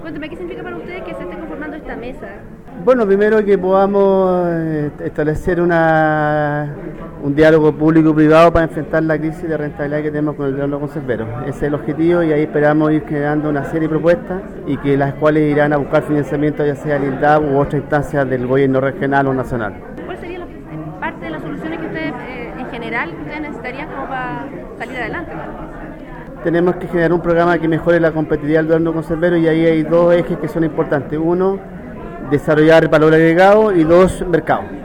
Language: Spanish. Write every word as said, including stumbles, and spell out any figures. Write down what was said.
Cuéntame, ¿qué significa para ustedes que se esté conformando esta mesa? Bueno, primero que podamos establecer una, un diálogo público-privado para enfrentar la crisis de rentabilidad que tenemos con el duerno conservero. Ese es el objetivo y ahí esperamos ir generando una serie de propuestas y que las cuales irán a buscar financiamiento ya sea el INDAP u otra instancia del gobierno regional o nacional. ¿Cuál sería la, parte de las soluciones que ustedes, eh, en general, que ustedes necesitarían como para salir adelante? Tenemos que generar un programa que mejore la competitividad del duerno conservero y ahí hay dos ejes que son importantes. Uno, desarrollar valor agregado y dos, mercado.